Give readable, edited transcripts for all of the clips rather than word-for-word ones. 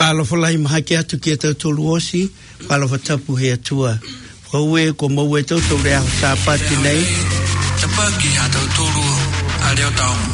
Whakalo whalai maha ki atu ki atau tolu osi, whakalo whatapu he atua. Whaue ko maue tau tau rea ho sāpati nei. Tapa ki atau tolu a reo taonga.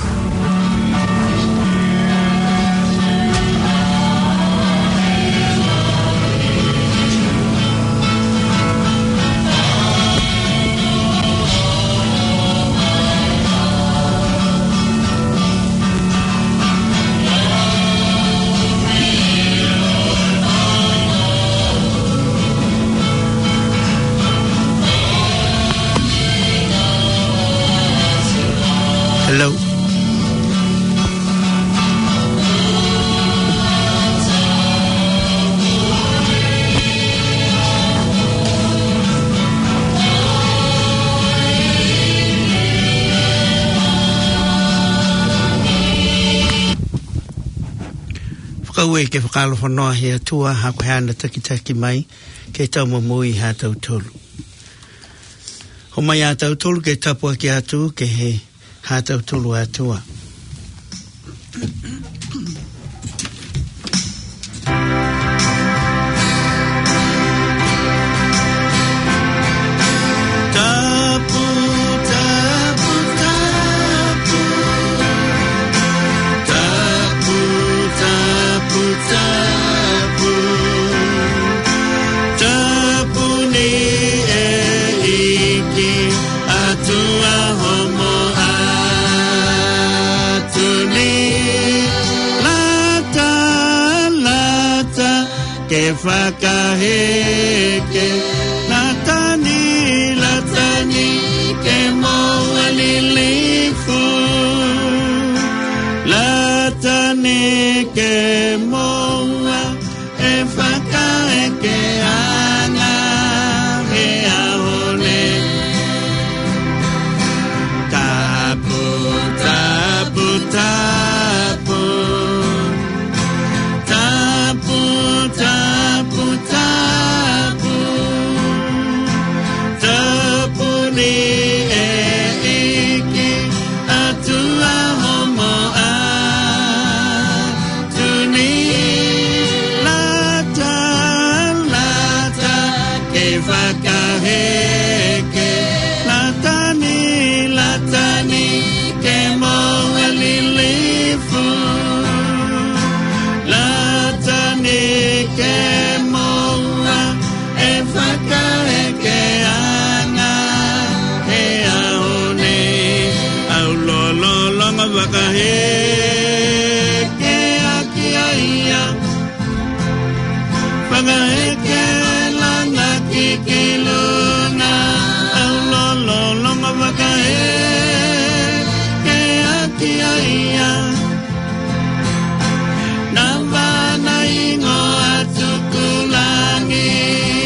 Hello. Whakaue ke whakalo whanoa he atua hako heana taki mai ke tau mamui ha tau tolu. Ho mai a tau tolu ke tapua ki atu ke he ha tau tolu atua. Whakaheke latani ke moa lilifu latani ke moa e whakaheke ana he ahone tapu tapu tapu tapu tapu tapu tapu ni e iki atua homo a tuni lata lata ke whakaheke latani latani ke moa lilifu latani ke moa e whakaheke ana he aone au lololonga whakaheke aki aia whakaheke lana kikiluna au lololonga whakaheke aki aia Navana ingo atukulangi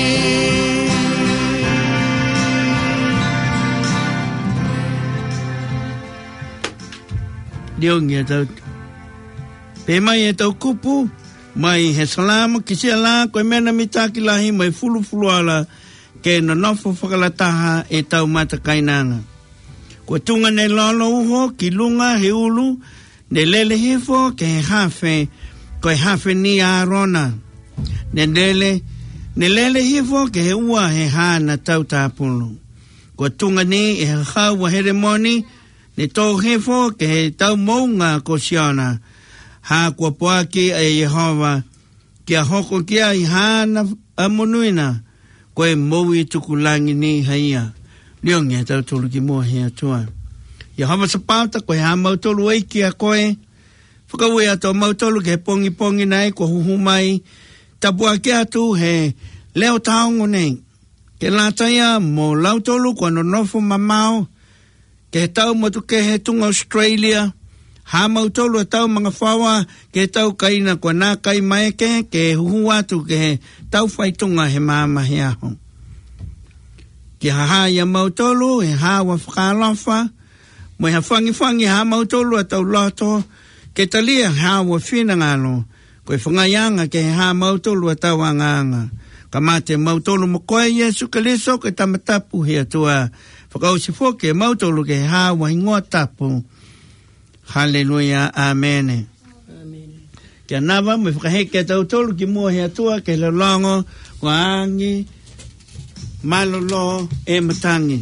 Diongi e tau Pe mai e tau kupu Mai he salama ki se la Koe mena mitaki lahi mai fulu ala Ke no nofo whakalataha e tau matakainanga Ko tunga ne lolo uho ki lunga he ulu Ne lele hifo ke he hafe Koe hafe ni a rona. Ne lele hifo ke he ua he hana tau tāpulu. Ko tunga ni e he hawa heremoni, ne tō hifo ke he tau mounga ko siona. Ha kua poaki a Yehova, kia hoko kia i hana a monuina, koe moui tukulangi ni haia. Liongi e tau tolu ki mua hea tua. Yehova sapauta koe ha mautolu eiki a koe, whakaue ato mautolu ke pongi nei, ko huhu mai, tapua ke atu he leo taongo nei. Ke lataia mo lautolu kua no nofo mamao, ke he tau matu ke he tunga Australia, ha mautolu e tau mga whawa, ke he tau kaina kua nā kai maeke, ke huhu atu ke he tau whaitunga he māma he aho. Ki haha ia mautolu, he hawa whakalofa, mo ha whangi ha mautolu a tau loto, ke talia hawa whina ngalo, koe whangaianga ke he ha mautolu a tau anganga. Ka mate mautolu mo koe Yesu Kaliso ke tamatapu hea tua. Whakausi fōke mautolu ke he hawa hingoa tapu. Hallelujah, amen. Kia nawa, me whakaheke tau tolu ki mua hea tua, ke le longo, wangi, malolo, e matangi.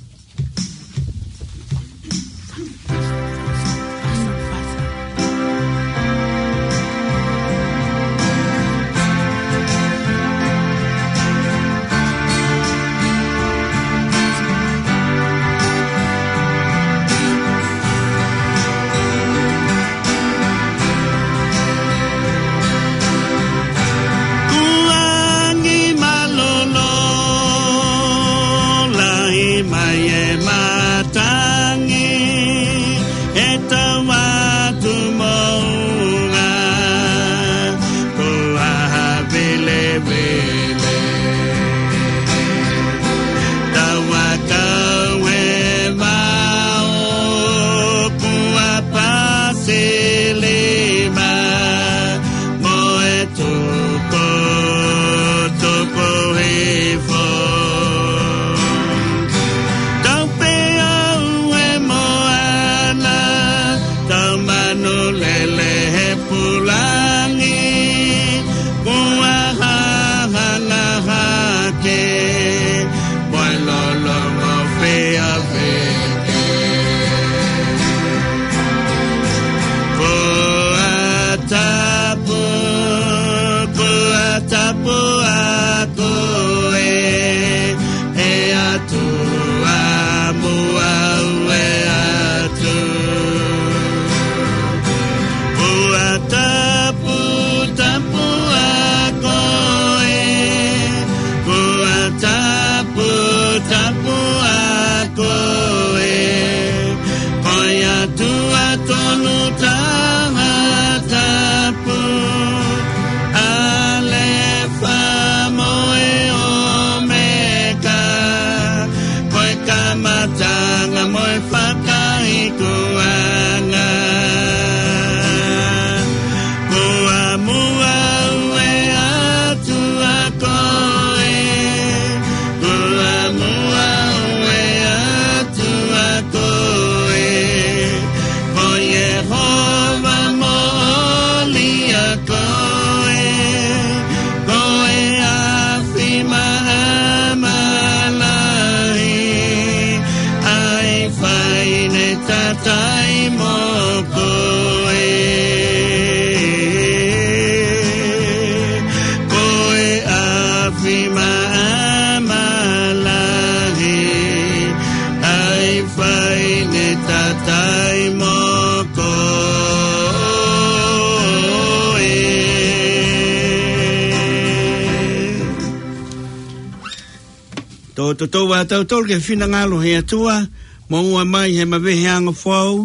Tō wātau tōru ke whina ngalo he atua, maua mai he mawehe anga whau,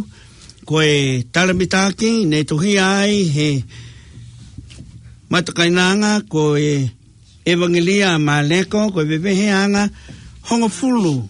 koe Taramitaki, ne tohi ai he matakainanga, koe Evangelia Maleko, koe wewehe anga hongo fulu.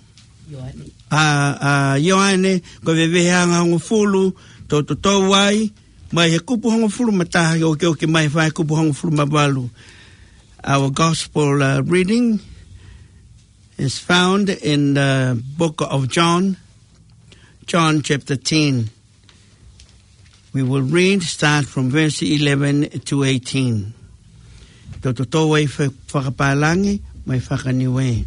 Ioane, koe wewehe anga hongo fulu, tō wai, mai he kupu hongo fulu mataha o ke mai whai kupu hongo fulu mawalu. Our gospel reading is found in the book of John chapter 10. We will read, start from verse 11 to 18. Toto wai whakapalangi, mai whakaniwe.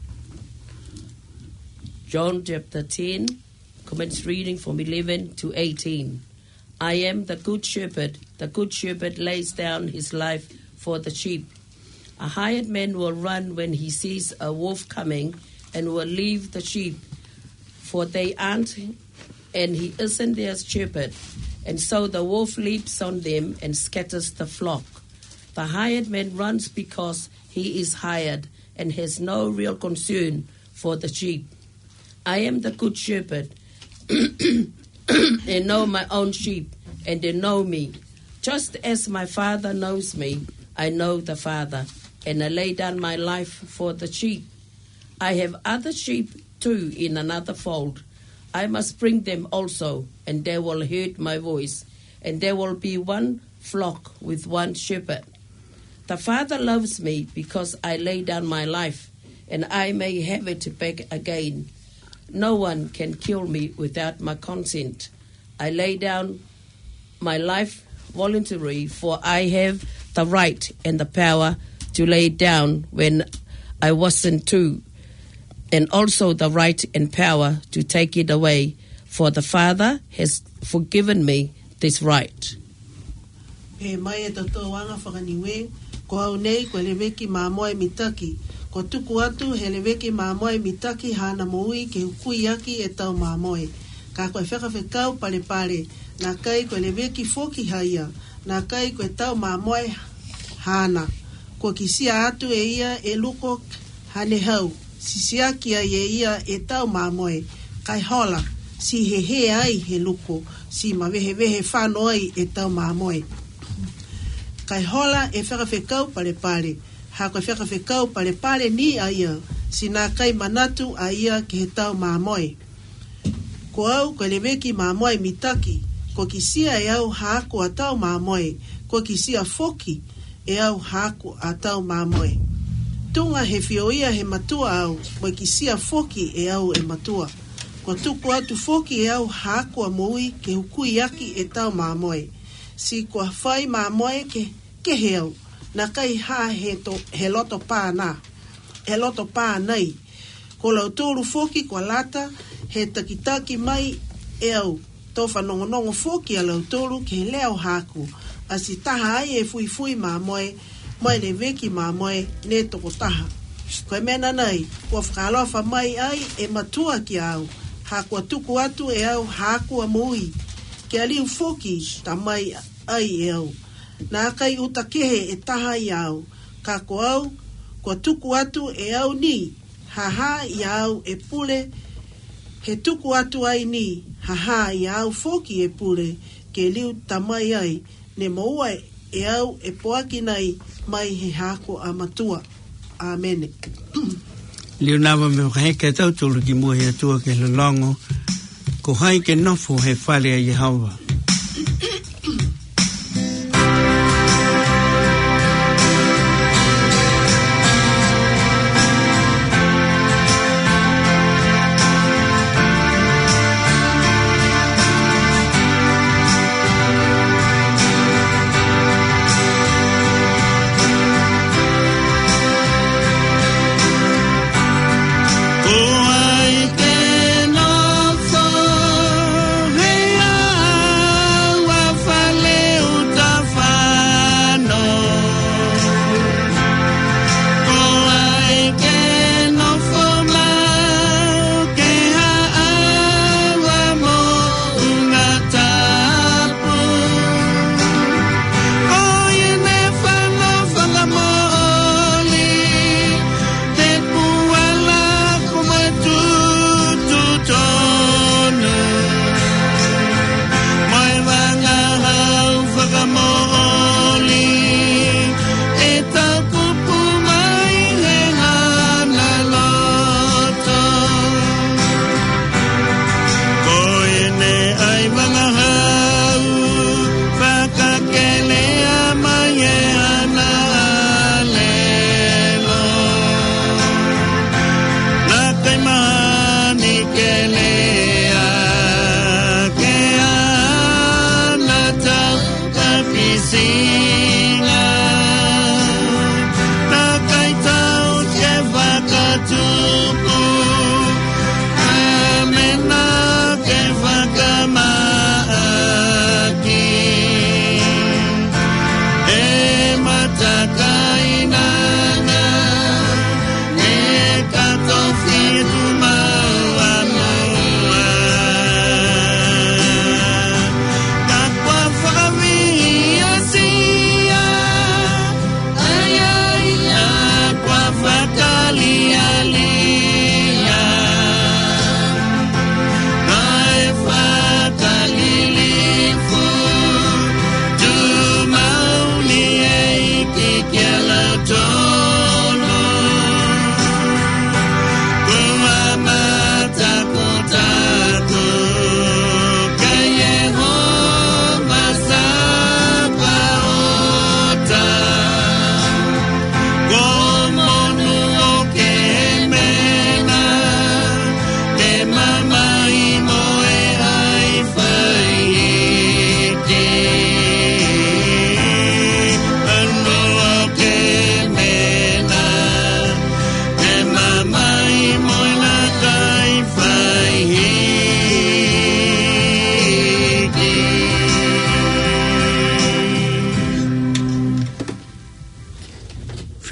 John chapter 10, commence reading from 11 to 18. I am the good shepherd. The good shepherd lays down his life for the sheep. A hired man will run when he sees a wolf coming and will leave the sheep, for they aren't, and he isn't their shepherd. And so the wolf leaps on them and scatters the flock. The hired man runs because he is hired and has no real concern for the sheep. I am the good shepherd and know my own sheep, and they know me. Just as my Father knows me, I know the Father, and I lay down my life for the sheep. I have other sheep too in another fold. I must bring them also, and they will hear my voice, and there will be one flock with one shepherd. The Father loves me because I lay down my life, and I may have it back again. No one can kill me without my consent. I lay down my life voluntary, for I have the right and the power to lay it down when I wasn't to, and also the right and power to take it away, for the Father has forgiven me this right. Pe mai e tatou anga whakaniwe, ko au nei ko le weki māmoe mitaki, ko tuku atu he le weki māmoe mitaki hana moui ke hukui aki e tau māmoe. Ka koe whekawhekau pale pale, nā kai ko le weki foki haia, nā kai ko e tau māmoe hana. Ko kisia atu e ia e luko hane hau, sisiaki ai e ia e tau māmoe, kai hola, si he ai he luko, si mawehe whano ai e tau māmoe. Kai hola e whakawhekau pale pale, ha koe whakawhekau pale pale ni a ia, si nā kai manatu a ia ke he tau māmoe. Ko au koe le weki māmoe mitaki, ko kisia e au hako a tau māmoe, ko kisia foki e au hako a tau māmoe. Tunga he whioia he matua au, mo kisia foki e au e matua. Ko tuku atu foki e au hako a moui ke hukui aki e tau māmoe. Si kua whai māmoe ke he au, na kai ha he loto pā nā, he loto pā nei. Ko lau tōru foki kua lata, he takitaki mai e au, tō whanongonongo foki a lau tōru ke he leo haku, a si taha ai e fui māmoe, mai le weki māmoe ne toko taha. Koe mena nei, kua whakalofa mai ai e matua ki au, ha kua tuku atu e au haku a mui, ke aliu foki ta mai ai e au. Nā kai uta kehe e taha i au, ka ko au, kua tuku atu e au ni, haha i au e pule, he tuku atu ai ni, haha i au foki e pule, ke liu ta mai ai, ne moua e au e poaki nei mai he hako a matua. Amen. Liu nawa me whaheke tau tulu ki mua he atua ke lalongo, ko hai ke nofu he whare a Yehova. Oh, I cannot fall, hey,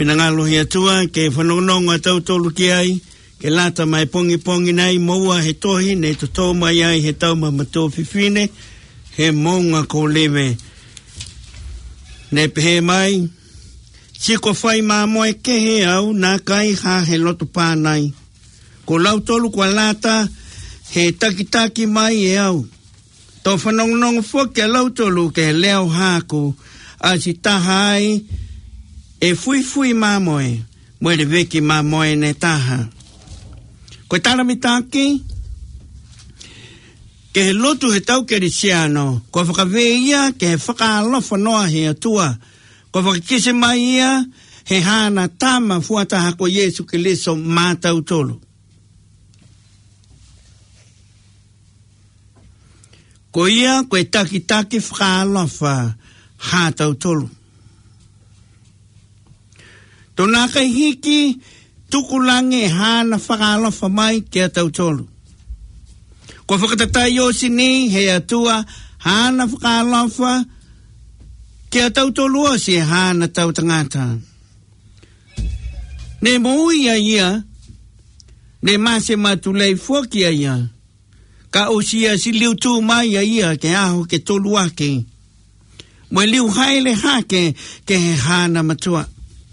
Pinangalo hi atua ke whanononga tau tolu ki ai, ke lata mai pongi nei moua he tohi, ne to tō mai ai he tau mamato whiwhine, he mounga ko lewe. Ne pehe mai, si ko whai māmoe ke he au, nā kai ha he loto pānai. Ko lau tolu kwa lata, he takitaki mai e au. Tō whanongonongo whoke a lau tolu ke he leo hāku, a si taha ai, e fui māmoe, moere veki māmoe ne taha. Koe taramitaki, ke he lotu he tau kerisiano, ko whakaweia ke he whakaalofa noa he atua, ko whakakise mai ia, he hana tama fuataha ko Yesu Keliso mātau tolu. Ko ia koe taki whakaalofa hātau tolu. Tōnā kai hiki, tukulange hana whakaalofa mai ke atau tolu. Ko whakatatai o sini he atua hana whakaalofa ke atau tolu o si hana tau tangata. Ne mui a ia, ne mase matulei fuaki a ia, ka o sia si liu tū mai a ia ke aho ke tolu ake. Moe liu haile hake ke he hana matua.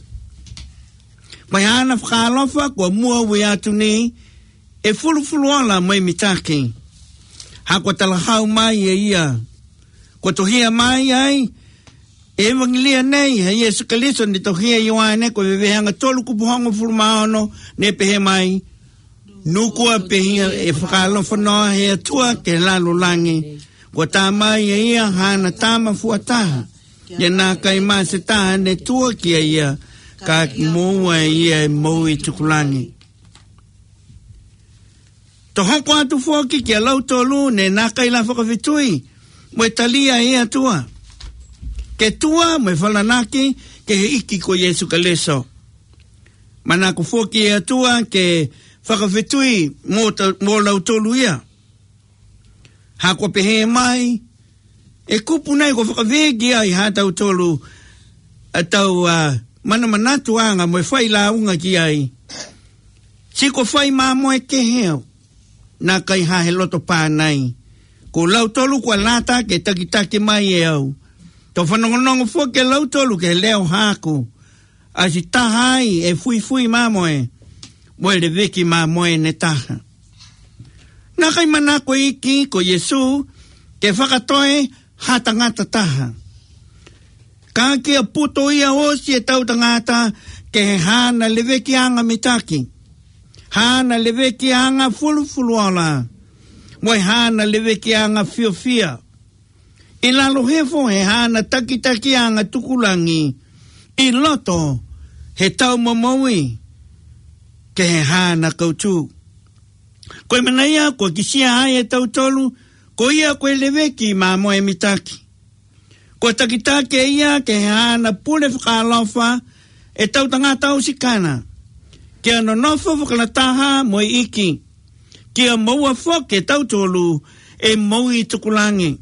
Mai hana whakalofa kua mua ui atu ni, e fulu ala mai mitaki. Hako talahau mai e ia. Kua tohia mai ai, e evangelia nei, he Yesu Keliso ni tohia Ioane, kua vevehanga tolu kupuhongo fulu maono, ne pehe mai, nukua pehia e whakalofa noa he atua ke lalo langi. Kua tā mai e ia hana tāma fuataha. Ia nā kai maa se taha ne tua ki a ia, ka moua ia e moui tukulangi. To hoko atu whoki ki a lau tolu ne nā kai la whakawhitui, moe talia e atua. Ke tua moe whalanaki ke he iki ko Yesu Keliso. Mana ko whoki e atua ke whakawhitui mō lau tolu ia. Hako pehe mai, e kupu nei ko whakawegi ai hātau tolu atau mana manatu anga moe whai la unga ki ai. Si ko whai māmoe ke heo, nā kai hahe loto pānai. Ko lau tolu kua lata ke takitaki mai e au. Tō whanongonongo fua ke lau tolu ke leo hāku. A si tahai e fui māmoe, moe le veki māmoe ne taha. Nā kai mana ko iki ko Yesu ke whakatoe hatangata taha. Ka kia puto ia osi e tau tangata ke he hana leveki anga mitaki. Hana leveki anga fulu ala. Moe hana leveki anga fia. I lalo hefo he hana taki anga tukulangi. I loto he tau momoui ke he hana kautu. Koe mana ia, koe kisia hai e tau tolu, ko ia koe leveki māmoe mitaki. Koe takitake ia ke hana pule whakalofa e tau tangata o sikana. Kia no nofo whakalataha moe iki. Kia maua whoke tau tolu e maui tukulangi.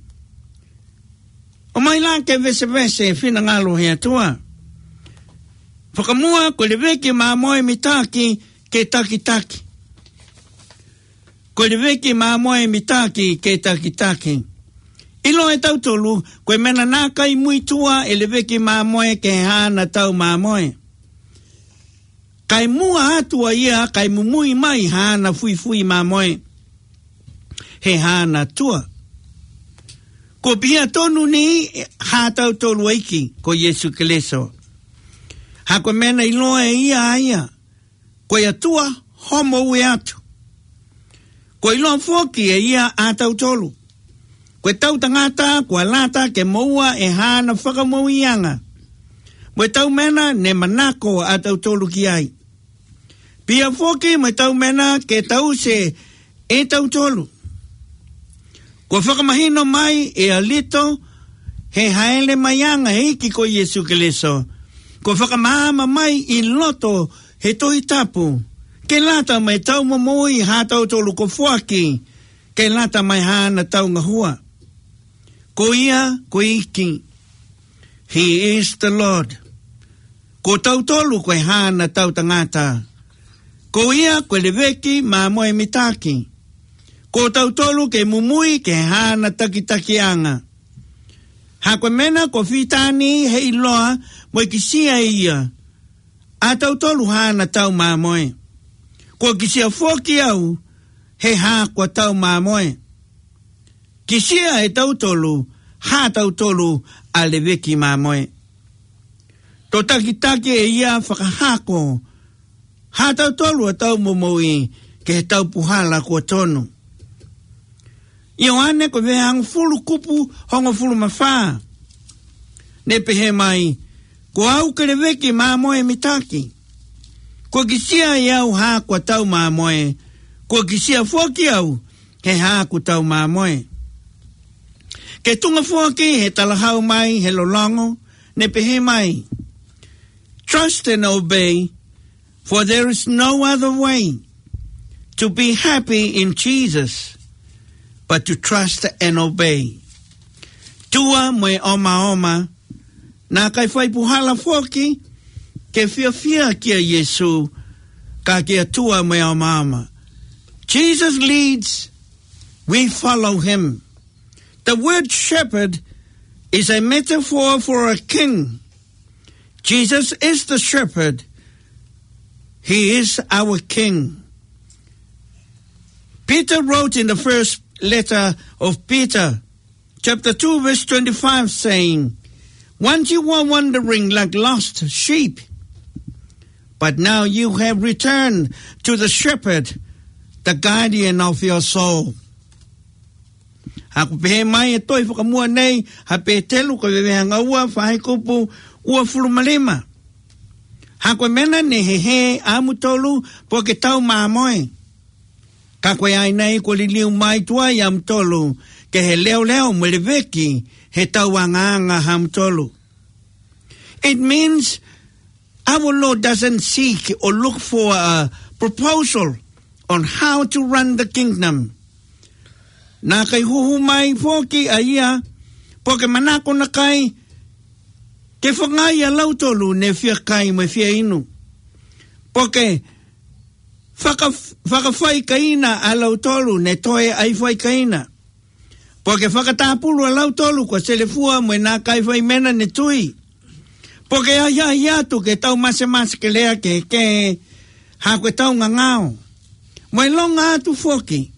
O mai la ke vese whina ngalo hea tua. Whakamua koe leveki māmoe mitaki ke takitaki. Koe leveki māmoe mitaki ke takitaki. Ilo e tau tolu, koe mena nā kai mui tua e leveki māmoe ke hana tau māmoe. Kai mua atua ia, kai mumui mai hana fui māmoe. He hana tua. Ko pia tonu ni ha tau tolu aiki, ko Yesu Keliso. Ha koe mena iloa e ia. Koe atua homo ue atu. Ko ilo foki e ia a tau tolu. Koe tau tangata, kua lata ke moua e hana whakamouianga. Moe tau mena ne manako a tau tolu ki ai. Pia foki moe tau mena ke tau se e tau tolu. Kua whakamahino mai e alito he haele maianga hiki ko Yesu Keliso. Kua whakamahama mai I loto he tohi tapu. Ke lata mai tau mamoi ha tau tolu ko fuaki. Ke lata mai hana tau ngahua. Ko ia, ko iki. He is the Lord. Ko tau tolu koe hana tau tangata. Ko ia koe leweki ma moe mitaki. Ko tau tolu ke mumui ke hana takitakianga. Ha koe mena ko fitani he iloa moe kisia ia. A tau tolu hana tau ma moe. Ko kisia foki au he ha kwa tau ma moe. Kisia e tau tolu, ha tau tolu a leweki ma moe. Tō takitaki e ia whakahako. Ha tau tolu a tau momoi ke he tau puhala kua tonu. Ioane ko vehe hang fulu kupu hongo fulu mawha. Ne pehe mai, ko au ke leweki ma moe mitaki. Ko kisia iau ha kua tau ma moe. Ko kisia foki au he ha kua tau ma moe. Ke tunga foki he talahau mai he lolongo. Ne pehe mai. Trust and obey, for there is no other way to be happy in Jesus but to trust and obey. Tua moe oma oma, na kai whai puhala foki, ke fia kia Yesu, ka kia tua moe oma oma. Jesus leads, we follow him. The word shepherd is a metaphor for a king. Jesus is the shepherd. He is our king. Peter wrote in the first letter of Peter, chapter 2, verse 25, saying, once you were wandering like lost sheep, but now you have returned to the shepherd, the guardian of your soul. Haku pehe mai e toi whakamua nei, ha pe telu ka wewehanga ua whahe kupu ua fulumalima. Haku mena ne he amutolu po ke tau maamoe. Ka koe ai nei ko li liu mai tua i amutolu ke he leo mo leweki he tau anga hamutolu. It means our Lord doesn't seek or look for a proposal on how to run the kingdom. Na kai huhu mai foki a ia, po ke manako na kai, ke whangai a lautolu ne fia kai mai fia inu. Po ke whakawhai kaina a lautolu ne toe ai whai kaina. Po ke whakatapulu a lautolu kwa selefua mo na kai whai mena ne tui. Po ke ai atu ke tau mase ke lea ke ha koe tau ngangao. Mo longa atu foki.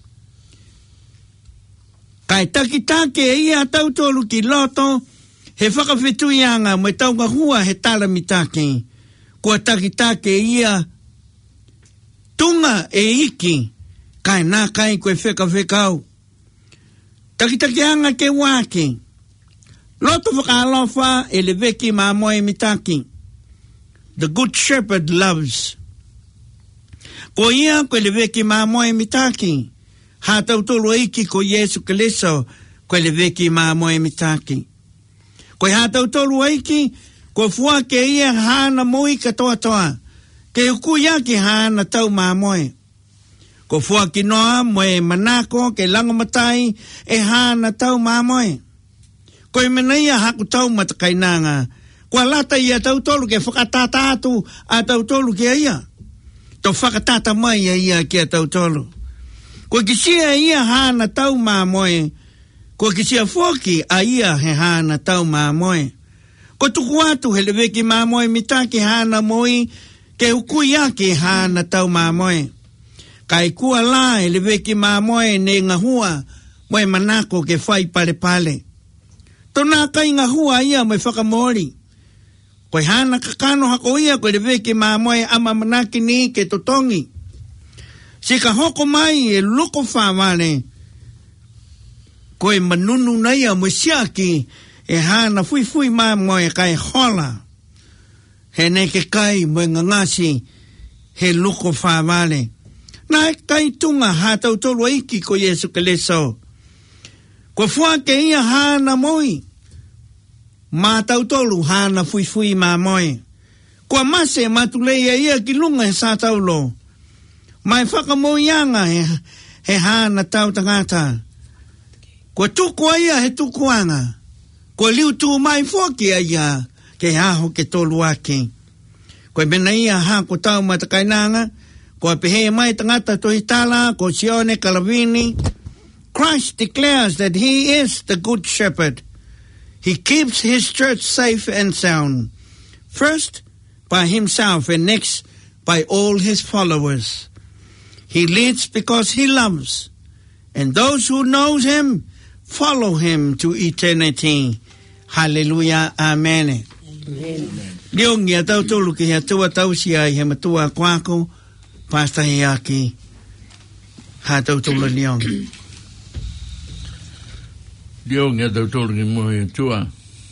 Kai takitake e ia tau tolu ki loto, he whakawhetuianga mo tau ngahua he tala mitake. Kua takitake e ia tunga e iki, kai nā kai koe whekawhekau. Takitakeanga ke wake. Loto whakalofa e leweki mā moe mitake. The good shepherd loves. Ko ia koe leweki mā moe mitake. Ha tau tolu eiki ko Yesu Keliso koe leweki mā moe mitaki. Koe ha tau tolu eiki ko fua ke ia hana moi katoa toa. Ke uku ia ki hana tau mā moe. Ko fua ki noa moe manako ke langamatai e hana tau mā moe. Koe mena ia haku tau matakainanga. Koe lata ia tau tolu ke whakatata atu a tau tolu ke ia. Tau whakatata mai ia ki a tau tolu. Ko kisia ia hana tau mā moe. Ko kisia foki a ia he hana tau mā moe. Ko tuku atu he leweki mā moe mitaki hana moe ke uku ia ki hana tau mā moe. Kai kua la he leweki mā moe ne ngahua moe manako ke whai pale pale. Tona kai ngahua ia moe whakamori. Koe hana kakano hako ia koe leweki mā moe ama manaki ni ke totongi. Si ka hoko mai e loko whawale, koe manunu nei a mo siaki e hana fui mā moe kai hola. He ne ke kai mo ngangasi he loko whawale. Nā kai tunga hātau tolu iki ko Yesu Keliso. Ko fua ke ia hana moi. Mā tau tolu hana fui mā moe. Ko mase matulei ia ki lunga he sātau lo. Mai whakamoianga he hana tau tangata. Ko tuku aia he tukuanga. Ko liu tu mai foki aia ke aho ke tolu ake. Koe mena ia ha ko tau matakainanga, ko pehe mai tangata tohitala, ko Sione Kalavini. Christ declares that he is the good shepherd. He keeps his church safe and sound. First, by himself, and next, by all his followers. He leads because he loves. And those who know him, follow him to eternity. Hallelujah. Amen. Amen. Leong ia tau tolu ki hea tua tau si ai he matua kwako, pasta he aki, ha tau tolu leong. Leong ia tau tolu ki mo he tua.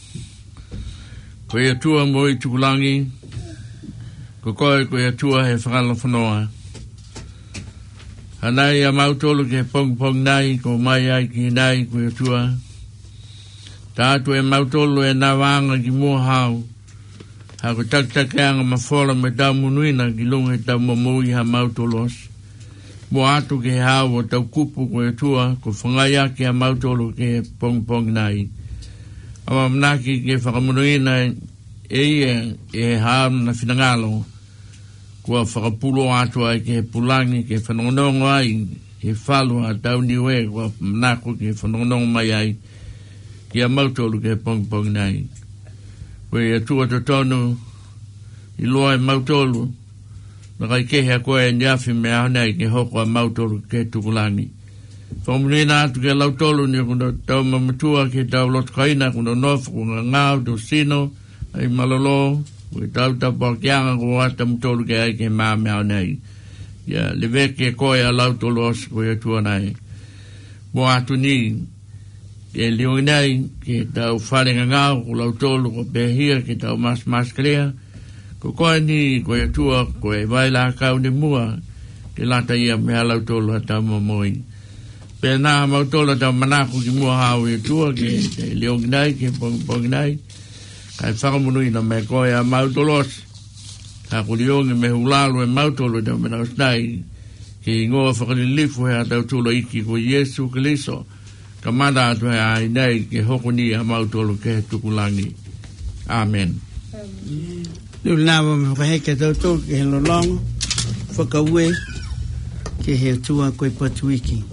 Ko ia tua mo i tukulangi, ko koe ko ia tua he whakala whanoa. Hanai a mautolo ke pong nai, ko mai ai ki nai ko ia tua. Tātu e mautolo e nā wanga ki mua hau. Ha ko taktakeanga mawhora me tau munuina ki lunga tau mamui ha mautolos. Mo atu ke hau o tau kupu ko e tua, ko whangai aki ha mautolo ke pong nai. Awa mnaki ke whakamunuina e hau na whinangalo. Kua whakapulo atu ai ke pulangi ke whanongonongo ai, ke whalu a tau niwe, kua mnako ke whanongonongo mai ai, ki a mautolo ke pong nai. Koe e tua to tonu, i loa e mautolo, na kai kehea koe e niafi me au nei ke hoko a mautolo ke tukulangi. Whamunina atu ke lautolo ni kuna tau mamatua ke tau lotkaina, kuna nofu, kuna ngau, do sino, ai malolo, koe tau tapakianga ko ata mutolo ke ai ke maa me au nei. Ia, lewe ke koe a lautolo os koe e tua nai. Mo atu ni, ke liong nei, ke tau wharenga ngau, ko lautolo, ko pehia, ke tau mas klea, ko koe ni, ko e tua, ko e waila kau ni mua, ke lata ia mea lautolo a tau mamoi. Pe nā mautolo tau manako ki mua hau e tua, ke liong nei, ke pong nei, kai whakamunui na me koe a mautolos, ka ko liong me hulalo e mautolo tau mena osnai, ke ingoa whakalilifu hea tau tulo iki ko Yesu Kiliso, ka mada atu he ai nei ke hoko ni a mautolo ke tukulangi. Amen. Liu nawa me whakaheke tau tō ke he lolongo, whakaue ke he tua koe patuiki.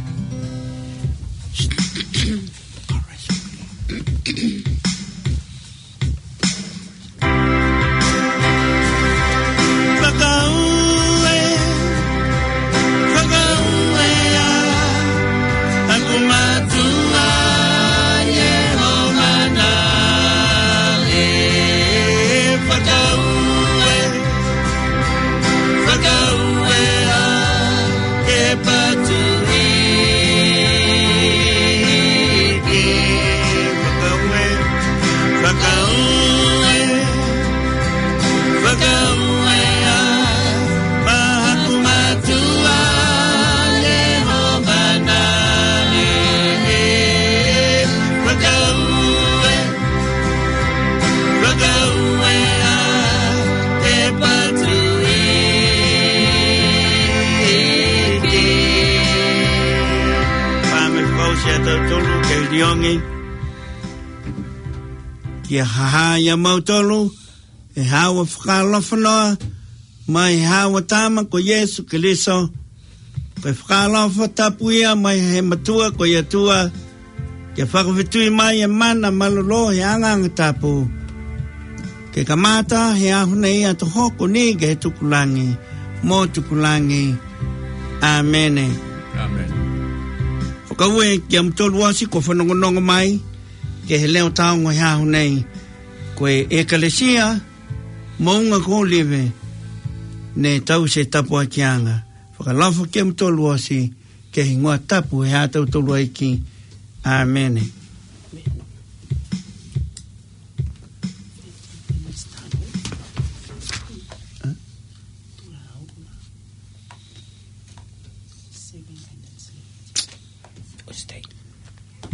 Kia haha ia mautolu, e hawa whakalofanoa, mai hawa tama ko Yesu Kiliso, koe whakalofa tapuia mai he matua ko ia tua, kia whakawhetui mai e mana malolo he anganga tapu, ke kamata he ahuna ia to hoko ni ke he tukulangi, mo tukulangi, amene. Amen. Whakaue kia mtolu wasi ko whanongonongo mai, ke he leo taongo he ahu nei, koe ekalesia, maunga ko liwe, ne tau se tapu a kianga. Whakalafa kia mtolu wasi, ke he ngua tapu he atau tolu aiki. Amen.